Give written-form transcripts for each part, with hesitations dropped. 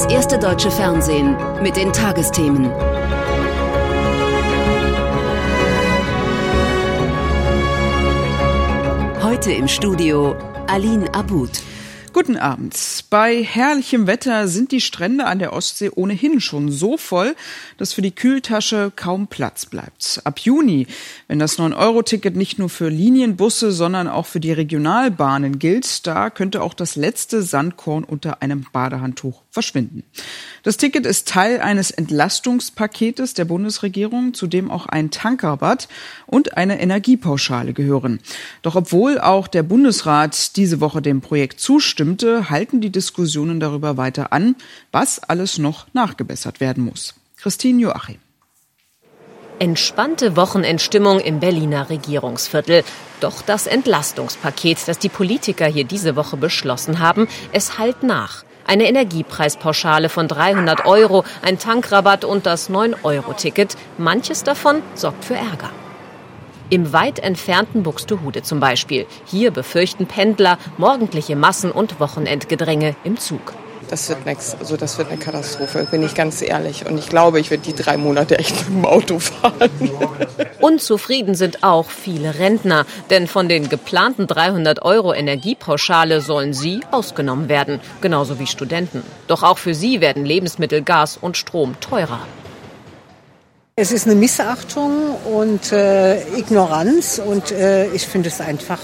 Das erste deutsche Fernsehen mit den Tagesthemen. Heute im Studio Aline Abud. Guten Abend. Bei herrlichem Wetter sind die Strände an der Ostsee ohnehin schon so voll, dass für die Kühltasche kaum Platz bleibt. Ab Juni, wenn das 9-Euro-Ticket nicht nur für Linienbusse, sondern auch für die Regionalbahnen gilt, da könnte auch das letzte Sandkorn unter einem Badehandtuch verschwinden. Das Ticket ist Teil eines Entlastungspaketes der Bundesregierung, zu dem auch ein Tankrabatt und eine Energiepauschale gehören. Doch obwohl auch der Bundesrat diese Woche dem Projekt zustimmte, halten die Diskussionen darüber weiter an, was alles noch nachgebessert werden muss. Christine Joachim. Entspannte Wochenendstimmung im Berliner Regierungsviertel. Doch das Entlastungspaket, das die Politiker hier diese Woche beschlossen haben, es hallt nach. Eine Energiepreispauschale von 300 Euro, ein Tankrabatt und das 9-Euro-Ticket. Manches davon sorgt für Ärger. Im weit entfernten Buxtehude zum Beispiel. Hier befürchten Pendler morgendliche Massen- und Wochenendgedränge im Zug. Das wird nichts, also das wird eine Katastrophe, bin ich ganz ehrlich. Und ich glaube, ich werde die 3 Monate echt mit dem Auto fahren. Unzufrieden sind auch viele Rentner, denn von den geplanten 300 Euro Energiepauschale sollen sie ausgenommen werden, genauso wie Studenten. Doch auch für sie werden Lebensmittel, Gas und Strom teurer. Es ist eine Missachtung und Ignoranz und ich finde es einfach,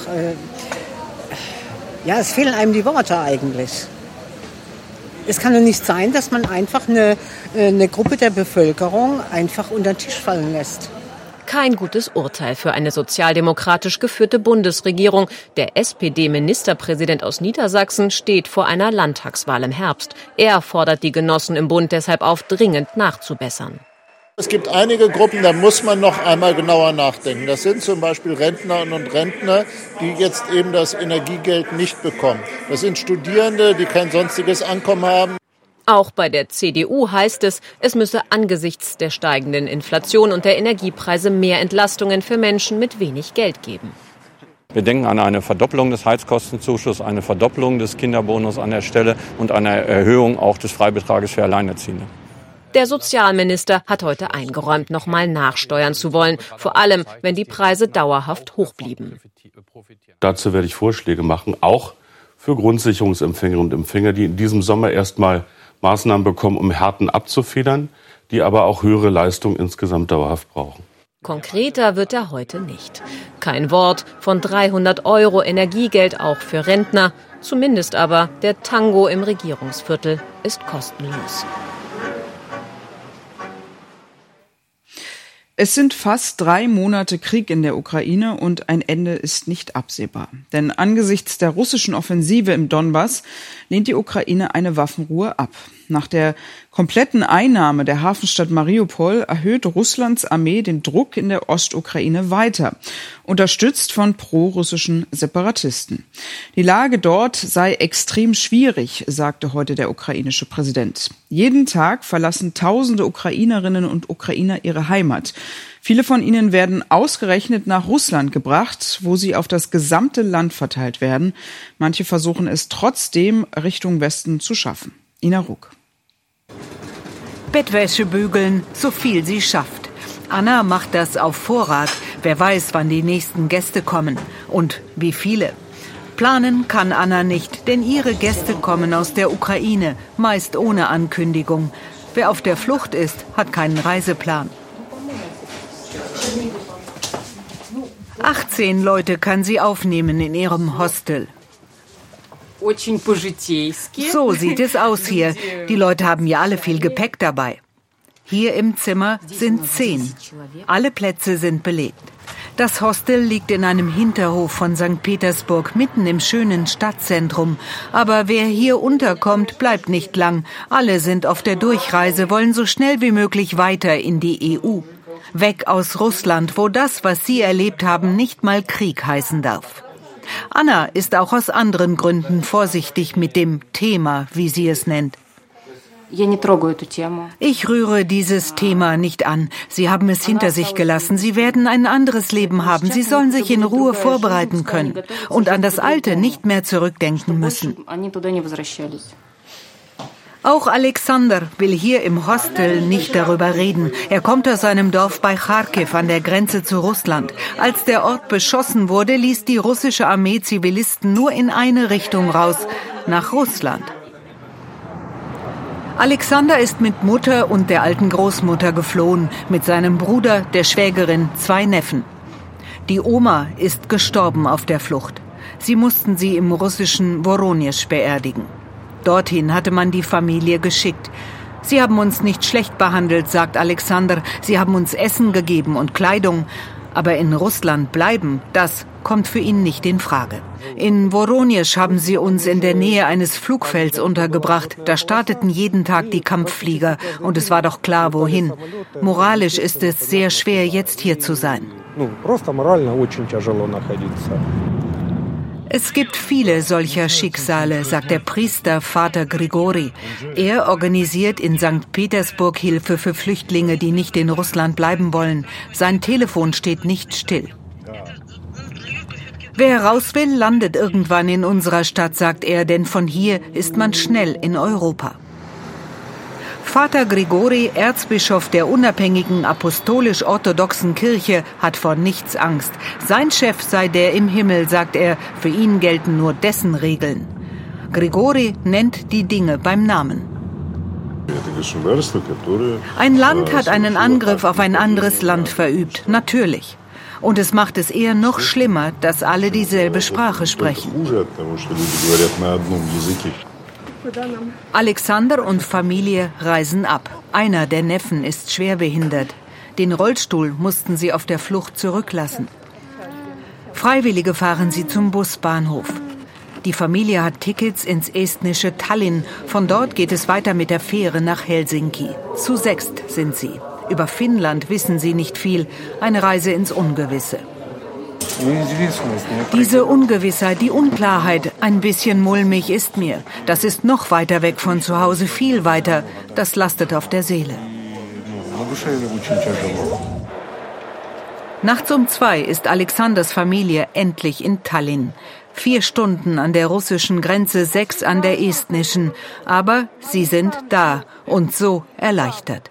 es fehlen einem die Worte eigentlich. Es kann doch nicht sein, dass man einfach eine Gruppe der Bevölkerung einfach unter den Tisch fallen lässt. Kein gutes Urteil für eine sozialdemokratisch geführte Bundesregierung. Der SPD-Ministerpräsident aus Niedersachsen steht vor einer Landtagswahl im Herbst. Er fordert die Genossen im Bund deshalb auf, dringend nachzubessern. Es gibt einige Gruppen, da muss man noch einmal genauer nachdenken. Das sind zum Beispiel Rentnerinnen und Rentner, die jetzt eben das Energiegeld nicht bekommen. Das sind Studierende, die kein sonstiges Einkommen haben. Auch bei der CDU heißt es, es müsse angesichts der steigenden Inflation und der Energiepreise mehr Entlastungen für Menschen mit wenig Geld geben. Wir denken an eine Verdopplung des Heizkostenzuschusses, eine Verdopplung des Kinderbonus an der Stelle und eine Erhöhung auch des Freibetrages für Alleinerziehende. Der Sozialminister hat heute eingeräumt, nochmal nachsteuern zu wollen, vor allem, wenn die Preise dauerhaft hoch blieben. Dazu werde ich Vorschläge machen, auch für Grundsicherungsempfängerinnen und Empfänger, die in diesem Sommer erstmal Maßnahmen bekommen, um Härten abzufedern, die aber auch höhere Leistungen insgesamt dauerhaft brauchen. Konkreter wird er heute nicht. Kein Wort von 300 Euro Energiegeld auch für Rentner. Zumindest aber der Tango im Regierungsviertel ist kostenlos. Es sind fast 3 Monate Krieg in der Ukraine und ein Ende ist nicht absehbar. Denn angesichts der russischen Offensive im Donbass lehnt die Ukraine eine Waffenruhe ab. Nach der kompletten Einnahme der Hafenstadt Mariupol erhöht Russlands Armee den Druck in der Ostukraine weiter, unterstützt von pro-russischen Separatisten. Die Lage dort sei extrem schwierig, sagte heute der ukrainische Präsident. Jeden Tag verlassen Tausende Ukrainerinnen und Ukrainer ihre Heimat. Viele von ihnen werden ausgerechnet nach Russland gebracht, wo sie auf das gesamte Land verteilt werden. Manche versuchen es trotzdem Richtung Westen zu schaffen. Ina Ruck. Bettwäsche bügeln, so viel sie schafft. Anna macht das auf Vorrat. Wer weiß, wann die nächsten Gäste kommen und wie viele. Planen kann Anna nicht, denn ihre Gäste kommen aus der Ukraine, meist ohne Ankündigung. Wer auf der Flucht ist, hat keinen Reiseplan. 18 Leute kann sie aufnehmen in ihrem Hostel. So sieht es aus hier. Die Leute haben ja alle viel Gepäck dabei. Hier im Zimmer sind 10. Alle Plätze sind belegt. Das Hostel liegt in einem Hinterhof von St. Petersburg, mitten im schönen Stadtzentrum. Aber wer hier unterkommt, bleibt nicht lang. Alle sind auf der Durchreise, wollen so schnell wie möglich weiter in die EU. Weg aus Russland, wo das, was sie erlebt haben, nicht mal Krieg heißen darf. Anna ist auch aus anderen Gründen vorsichtig mit dem Thema, wie sie es nennt. Ich rühre dieses Thema nicht an. Sie haben es hinter sich gelassen. Sie werden ein anderes Leben haben. Sie sollen sich in Ruhe vorbereiten können und an das Alte nicht mehr zurückdenken müssen. Auch Alexander will hier im Hostel nicht darüber reden. Er kommt aus seinem Dorf bei Charkiw an der Grenze zu Russland. Als der Ort beschossen wurde, ließ die russische Armee Zivilisten nur in eine Richtung raus, nach Russland. Alexander ist mit Mutter und der alten Großmutter geflohen, mit seinem Bruder, der Schwägerin, 2 Neffen. Die Oma ist gestorben auf der Flucht. Sie mussten sie im russischen Woronesch beerdigen. Dorthin hatte man die Familie geschickt. Sie haben uns nicht schlecht behandelt, sagt Alexander. Sie haben uns Essen gegeben und Kleidung. Aber in Russland bleiben, das kommt für ihn nicht in Frage. In Woronesch haben sie uns in der Nähe eines Flugfelds untergebracht. Da starteten jeden Tag die Kampfflieger. Und es war doch klar, wohin. Moralisch ist es sehr schwer, jetzt hier zu sein. Es gibt viele solcher Schicksale, sagt der Priester Vater Grigori. Er organisiert in St. Petersburg Hilfe für Flüchtlinge, die nicht in Russland bleiben wollen. Sein Telefon steht nicht still. Wer raus will, landet irgendwann in unserer Stadt, sagt er, denn von hier ist man schnell in Europa. Vater Grigori, Erzbischof der unabhängigen apostolisch-orthodoxen Kirche, hat vor nichts Angst. Sein Chef sei der im Himmel, sagt er, für ihn gelten nur dessen Regeln. Grigori nennt die Dinge beim Namen. Ein Land hat einen Angriff auf ein anderes Land verübt, natürlich. Und es macht es eher noch schlimmer, dass alle dieselbe Sprache sprechen. Alexander und Familie reisen ab. Einer der Neffen ist schwerbehindert. Den Rollstuhl mussten sie auf der Flucht zurücklassen. Freiwillige fahren sie zum Busbahnhof. Die Familie hat Tickets ins estnische Tallinn. Von dort geht es weiter mit der Fähre nach Helsinki. Zu 6 sind sie. Über Finnland wissen sie nicht viel. Eine Reise ins Ungewisse. Diese Ungewissheit, die Unklarheit, ein bisschen mulmig ist mir. Das ist noch weiter weg von zu Hause, viel weiter. Das lastet auf der Seele. Nachts um 2 ist Alexanders Familie endlich in Tallinn. 4 Stunden an der russischen Grenze, 6 an der estnischen. Aber sie sind da und so erleichtert.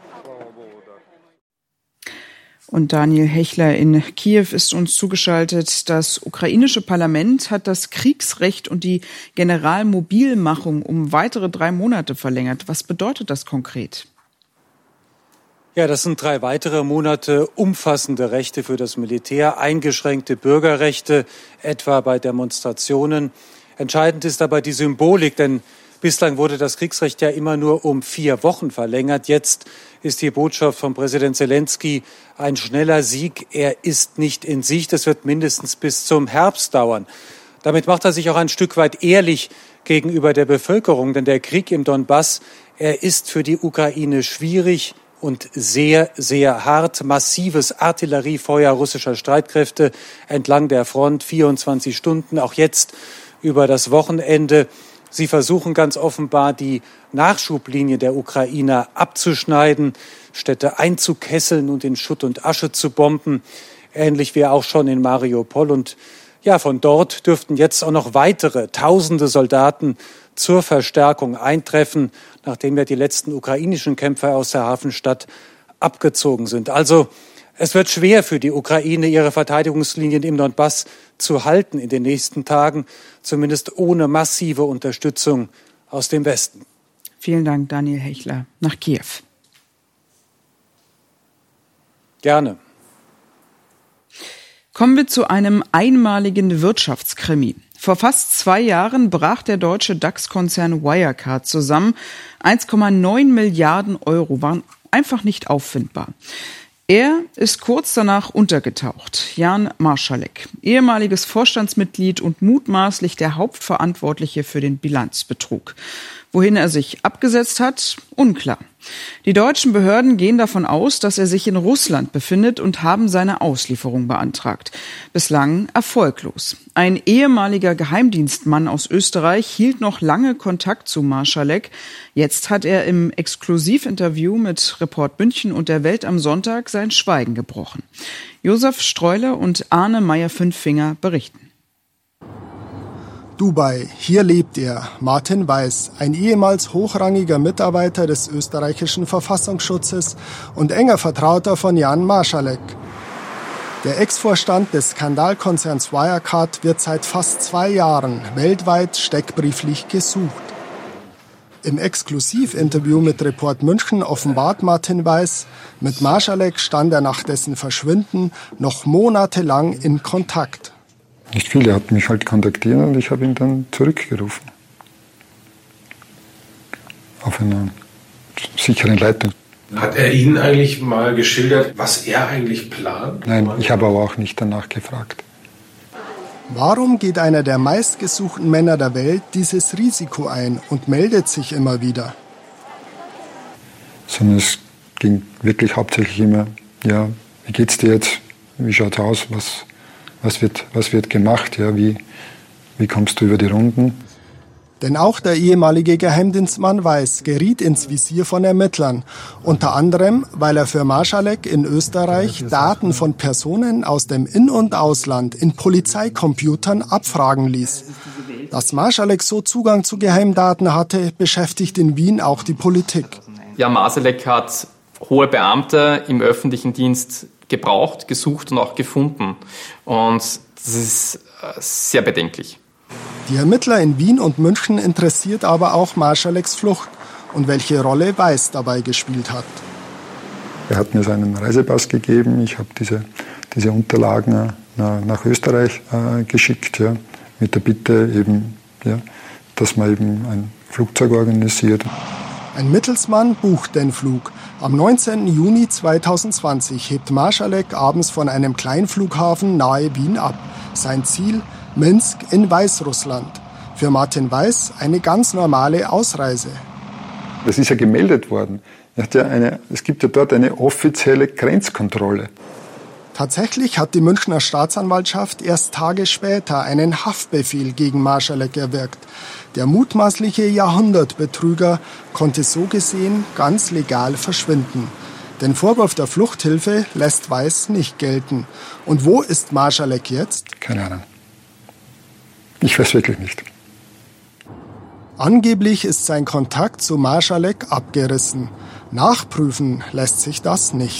Und Daniel Hechler in Kiew ist uns zugeschaltet. Das ukrainische Parlament hat das Kriegsrecht und die Generalmobilmachung um weitere 3 Monate verlängert. Was bedeutet das konkret? Ja, das sind 3 weitere Monate umfassende Rechte für das Militär, eingeschränkte Bürgerrechte, etwa bei Demonstrationen. Entscheidend ist aber die Symbolik, denn bislang wurde das Kriegsrecht ja immer nur um 4 Wochen verlängert. Jetzt ist die Botschaft von Präsident Zelensky ein schneller Sieg. Er ist nicht in Sicht. Es wird mindestens bis zum Herbst dauern. Damit macht er sich auch ein Stück weit ehrlich gegenüber der Bevölkerung. Denn der Krieg im Donbass, er ist für die Ukraine schwierig und sehr, sehr hart. Massives Artilleriefeuer russischer Streitkräfte entlang der Front, 24 Stunden, auch jetzt über das Wochenende. Sie versuchen ganz offenbar, die Nachschublinie der Ukrainer abzuschneiden, Städte einzukesseln und in Schutt und Asche zu bomben, ähnlich wie auch schon in Mariupol. Und ja, von dort dürften jetzt auch noch weitere Tausende Soldaten zur Verstärkung eintreffen, nachdem ja die letzten ukrainischen Kämpfer aus der Hafenstadt abgezogen sind. Also es wird schwer für die Ukraine, ihre Verteidigungslinien im Donbass zu halten in den nächsten Tagen, zumindest ohne massive Unterstützung aus dem Westen. Vielen Dank, Daniel Hechler, nach Kiew. Gerne. Kommen wir zu einem einmaligen Wirtschaftskrimi. Vor fast 2 Jahren brach der deutsche DAX-Konzern Wirecard zusammen. 1,9 Milliarden Euro waren einfach nicht auffindbar. Er ist kurz danach untergetaucht. Jan Marschalek, ehemaliges Vorstandsmitglied und mutmaßlich der Hauptverantwortliche für den Bilanzbetrug. Wohin er sich abgesetzt hat, unklar. Die deutschen Behörden gehen davon aus, dass er sich in Russland befindet und haben seine Auslieferung beantragt. Bislang erfolglos. Ein ehemaliger Geheimdienstmann aus Österreich hielt noch lange Kontakt zu Marschalek. Jetzt hat er im Exklusivinterview mit Report München und der Welt am Sonntag sein Schweigen gebrochen. Josef Streuler und Arne Meyer-Fünffinger berichten. Dubai, hier lebt er, Martin Weiß, ein ehemals hochrangiger Mitarbeiter des österreichischen Verfassungsschutzes und enger Vertrauter von Jan Marschalek. Der Ex-Vorstand des Skandalkonzerns Wirecard wird seit fast 2 Jahren weltweit steckbrieflich gesucht. Im Exklusivinterview mit Report München offenbart Martin Weiß, mit Marschalek stand er nach dessen Verschwinden noch monatelang in Kontakt. Nicht viel, er hat mich halt kontaktiert und ich habe ihn dann zurückgerufen. Auf einer sicheren Leitung. Hat er Ihnen eigentlich mal geschildert, was er eigentlich plant? Nein, ich habe aber auch nicht danach gefragt. Warum geht einer der meistgesuchten Männer der Welt dieses Risiko ein und meldet sich immer wieder? Sondern es ging wirklich hauptsächlich immer, ja, wie geht's dir jetzt? Wie schaut's aus? Was wird gemacht? Ja, wie kommst du über die Runden? Denn auch der ehemalige Geheimdienstmann Weiß geriet ins Visier von Ermittlern. Unter anderem, weil er für Marschalek in Österreich Daten von Personen aus dem In- und Ausland in Polizeicomputern abfragen ließ. Dass Marschalek so Zugang zu Geheimdaten hatte, beschäftigt in Wien auch die Politik. Ja, Marschalek hat hohe Beamte im öffentlichen Dienst gebraucht, gesucht und auch gefunden. Und das ist sehr bedenklich. Die Ermittler in Wien und München interessiert aber auch Marschaleks Flucht und welche Rolle Weiß dabei gespielt hat. Er hat mir seinen Reisepass gegeben. Ich habe diese Unterlagen nach Österreich geschickt, ja, mit der Bitte eben, ja, dass man eben ein Flugzeug organisiert. Ein Mittelsmann bucht den Flug. Am 19. Juni 2020 hebt Marschalek abends von einem Kleinflughafen nahe Wien ab. Sein Ziel: Minsk in Weißrussland. Für Martin Weiß eine ganz normale Ausreise. Das ist ja gemeldet worden. Es gibt ja dort eine offizielle Grenzkontrolle. Tatsächlich hat die Münchner Staatsanwaltschaft erst Tage später einen Haftbefehl gegen Marschalek erwirkt. Der mutmaßliche Jahrhundertbetrüger konnte so gesehen ganz legal verschwinden. Den Vorwurf der Fluchthilfe lässt Weiß nicht gelten. Und wo ist Marschalek jetzt? Keine Ahnung. Ich weiß wirklich nicht. Angeblich ist sein Kontakt zu Marschalek abgerissen. Nachprüfen lässt sich das nicht.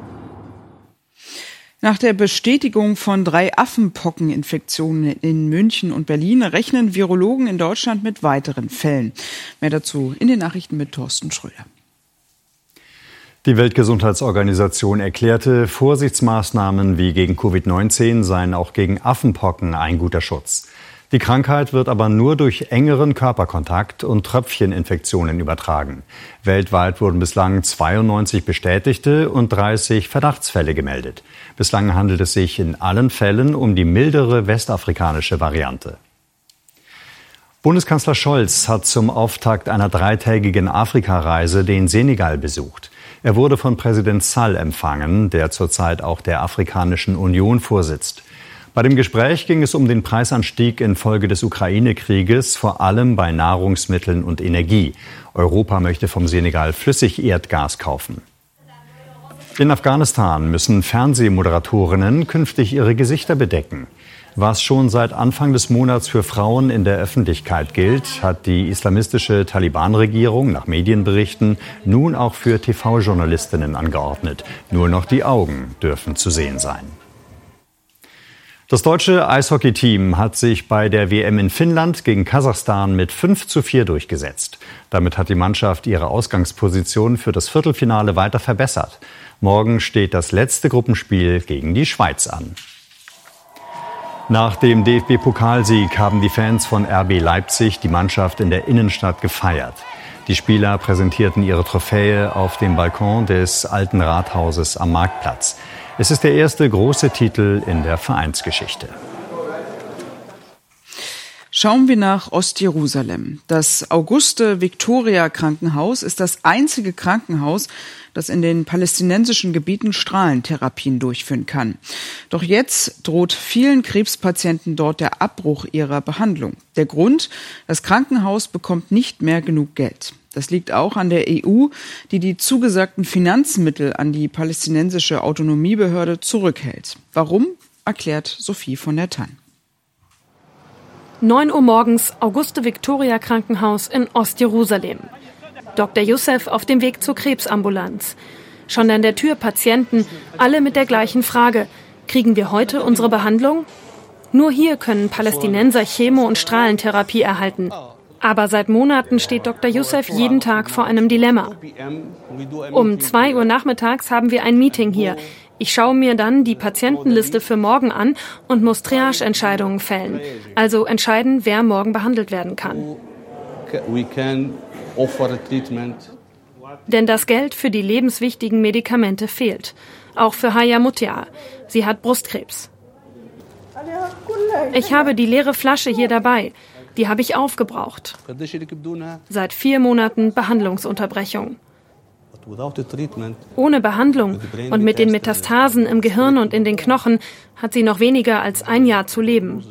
Nach der Bestätigung von 3 Affenpockeninfektionen in München und Berlin rechnen Virologen in Deutschland mit weiteren Fällen. Mehr dazu in den Nachrichten mit Thorsten Schröder. Die Weltgesundheitsorganisation erklärte, Vorsichtsmaßnahmen wie gegen Covid-19 seien auch gegen Affenpocken ein guter Schutz. Die Krankheit wird aber nur durch engeren Körperkontakt und Tröpfcheninfektionen übertragen. Weltweit wurden bislang 92 bestätigte und 30 Verdachtsfälle gemeldet. Bislang handelt es sich in allen Fällen um die mildere westafrikanische Variante. Bundeskanzler Scholz hat zum Auftakt einer 3-tägigen Afrikareise den Senegal besucht. Er wurde von Präsident Sall empfangen, der zurzeit auch der Afrikanischen Union vorsitzt. Bei dem Gespräch ging es um den Preisanstieg infolge des Ukraine-Krieges, vor allem bei Nahrungsmitteln und Energie. Europa möchte vom Senegal Flüssigerdgas kaufen. In Afghanistan müssen Fernsehmoderatorinnen künftig ihre Gesichter bedecken. Was schon seit Anfang des Monats für Frauen in der Öffentlichkeit gilt, hat die islamistische Taliban-Regierung nach Medienberichten nun auch für TV-Journalistinnen angeordnet. Nur noch die Augen dürfen zu sehen sein. Das deutsche Eishockeyteam hat sich bei der WM in Finnland gegen Kasachstan mit 5:4 durchgesetzt. Damit hat die Mannschaft ihre Ausgangsposition für das Viertelfinale weiter verbessert. Morgen steht das letzte Gruppenspiel gegen die Schweiz an. Nach dem DFB-Pokalsieg haben die Fans von RB Leipzig die Mannschaft in der Innenstadt gefeiert. Die Spieler präsentierten ihre Trophäe auf dem Balkon des alten Rathauses am Marktplatz. Es ist der erste große Titel in der Vereinsgeschichte. Schauen wir nach Ostjerusalem. Das Auguste-Victoria-Krankenhaus ist das einzige Krankenhaus, das in den palästinensischen Gebieten Strahlentherapien durchführen kann. Doch jetzt droht vielen Krebspatienten dort der Abbruch ihrer Behandlung. Der Grund: Das Krankenhaus bekommt nicht mehr genug Geld. Das liegt auch an der EU, die die zugesagten Finanzmittel an die palästinensische Autonomiebehörde zurückhält. Warum, erklärt Sophie von der Tann. 9 Uhr morgens, Auguste-Victoria-Krankenhaus in Ostjerusalem. Dr. Youssef auf dem Weg zur Krebsambulanz. Schon an der Tür Patienten, alle mit der gleichen Frage. Kriegen wir heute unsere Behandlung? Nur hier können Palästinenser Chemo- und Strahlentherapie erhalten. Aber seit Monaten steht Dr. Youssef jeden Tag vor einem Dilemma. Um 2 Uhr nachmittags haben wir ein Meeting hier. Ich schaue mir dann die Patientenliste für morgen an und muss Triage-Entscheidungen fällen. Also entscheiden, wer morgen behandelt werden kann. Denn das Geld für die lebenswichtigen Medikamente fehlt. Auch für Haya Mutia. Sie hat Brustkrebs. Ich habe die leere Flasche hier dabei. Die habe ich aufgebraucht. Seit 4 Monaten Behandlungsunterbrechung. Ohne Behandlung und mit den Metastasen im Gehirn und in den Knochen hat sie noch weniger als 1 Jahr zu leben.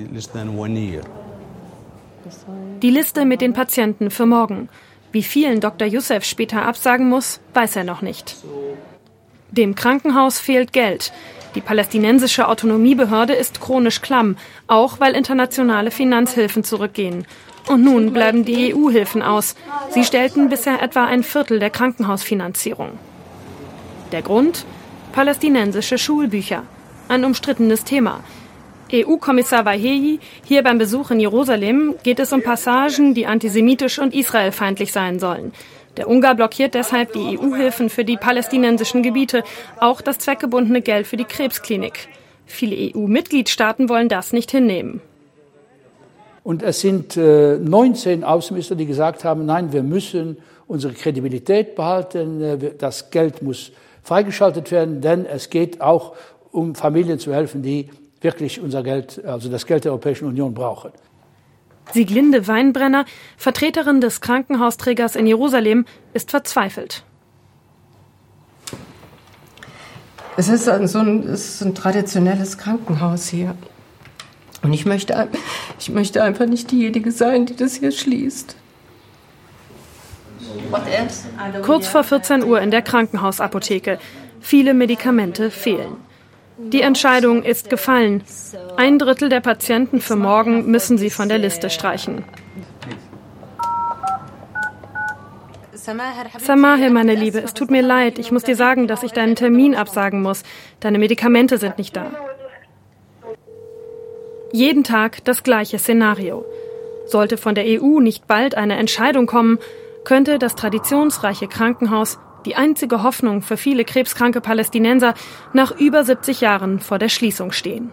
Die Liste mit den Patienten für morgen. Wie vielen Dr. Youssef später absagen muss, weiß er noch nicht. Dem Krankenhaus fehlt Geld. Die palästinensische Autonomiebehörde ist chronisch klamm, auch weil internationale Finanzhilfen zurückgehen. Und nun bleiben die EU-Hilfen aus. Sie stellten bisher etwa 1/4 der Krankenhausfinanzierung. Der Grund? Palästinensische Schulbücher. Ein umstrittenes Thema. EU-Kommissar Vahey, hier beim Besuch in Jerusalem geht es um Passagen, die antisemitisch und israelfeindlich sein sollen. Der Ungar blockiert deshalb die EU-Hilfen für die palästinensischen Gebiete, auch das zweckgebundene Geld für die Krebsklinik. Viele EU-Mitgliedstaaten wollen das nicht hinnehmen. Und es sind 19 Außenminister, die gesagt haben, nein, wir müssen unsere Kredibilität behalten, das Geld muss freigeschaltet werden, denn es geht auch um Familien zu helfen, die wirklich unser Geld, also das Geld der Europäischen Union brauchen. Sieglinde Weinbrenner, Vertreterin des Krankenhausträgers in Jerusalem, ist verzweifelt. Es ist ein traditionelles Krankenhaus hier. Und ich möchte einfach nicht diejenige sein, die das hier schließt. Kurz vor 14 Uhr in der Krankenhausapotheke. Viele Medikamente fehlen. Die Entscheidung ist gefallen. 1/3 der Patienten für morgen müssen sie von der Liste streichen. Samahel, meine Liebe, es tut mir leid. Ich muss dir sagen, dass ich deinen Termin absagen muss. Deine Medikamente sind nicht da. Jeden Tag das gleiche Szenario. Sollte von der EU nicht bald eine Entscheidung kommen, könnte das traditionsreiche Krankenhaus, die einzige Hoffnung für viele krebskranke Palästinenser, nach über 70 Jahren vor der Schließung stehen.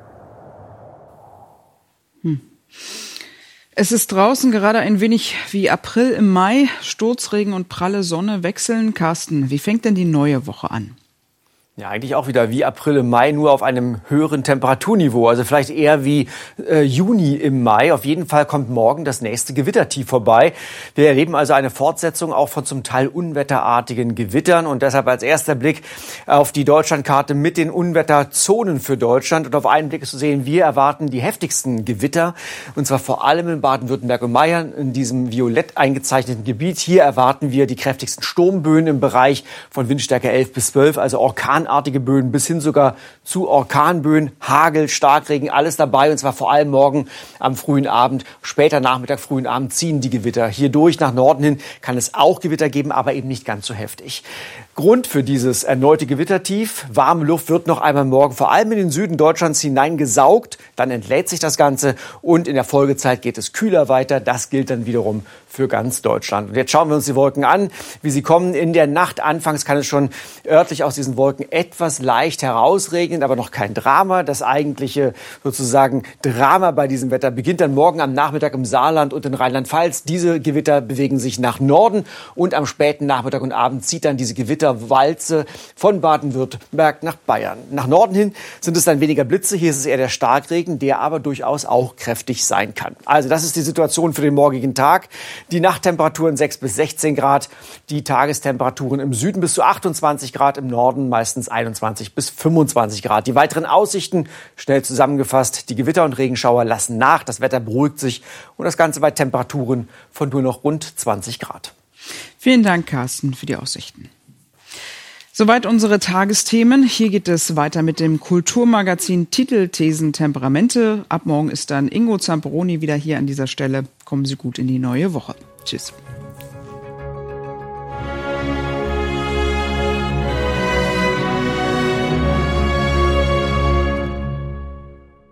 Es ist draußen gerade ein wenig wie April im Mai. Sturzregen und pralle Sonne wechseln. Carsten, wie fängt denn die neue Woche an? Ja, eigentlich auch wieder wie April im Mai, nur auf einem höheren Temperaturniveau. Also vielleicht eher wie Juni im Mai. Auf jeden Fall kommt morgen das nächste Gewittertief vorbei. Wir erleben also eine Fortsetzung auch von zum Teil unwetterartigen Gewittern. Und deshalb als erster Blick auf die Deutschlandkarte mit den Unwetterzonen für Deutschland. Und auf einen Blick ist zu sehen, wir erwarten die heftigsten Gewitter. Und zwar vor allem in Baden-Württemberg und Bayern, in diesem violett eingezeichneten Gebiet. Hier erwarten wir die kräftigsten Sturmböen im Bereich von Windstärke 11 bis 12, also orkanartige Böen bis hin sogar zu Orkanböen, Hagel, Starkregen, alles dabei. Und zwar vor allem morgen am frühen Abend, später Nachmittag, frühen Abend ziehen die Gewitter hier durch. Nach Norden hin kann es auch Gewitter geben, aber eben nicht ganz so heftig. Grund für dieses erneute Gewittertief: warme Luft wird noch einmal morgen vor allem in den Süden Deutschlands hineingesaugt. Dann entlädt sich das Ganze und in der Folgezeit geht es kühler weiter. Das gilt dann wiederum für ganz Deutschland. Und jetzt schauen wir uns die Wolken an, wie sie kommen. In der Nacht anfangs kann es schon örtlich aus diesen Wolken etwas leicht herausregnen, aber noch kein Drama. Das eigentliche sozusagen Drama bei diesem Wetter beginnt dann morgen am Nachmittag im Saarland und in Rheinland-Pfalz. Diese Gewitter bewegen sich nach Norden und am späten Nachmittag und Abend zieht dann diese Gewitterwalze von Baden-Württemberg nach Bayern. Nach Norden hin sind es dann weniger Blitze. Hier ist es eher der Starkregen, der aber durchaus auch kräftig sein kann. Also das ist die Situation für den morgigen Tag. Die Nachttemperaturen 6 bis 16 Grad, die Tagestemperaturen im Süden bis zu 28 Grad, im Norden meistens 21 bis 25 Grad. Die weiteren Aussichten, schnell zusammengefasst: die Gewitter und Regenschauer lassen nach, das Wetter beruhigt sich und das Ganze bei Temperaturen von nur noch rund 20 Grad. Vielen Dank, Carsten, für die Aussichten. Soweit unsere Tagesthemen. Hier geht es weiter mit dem Kulturmagazin Titel, Thesen, Temperamente. Ab morgen ist dann Ingo Zamperoni wieder hier an dieser Stelle. Kommen Sie gut in die neue Woche. Tschüss.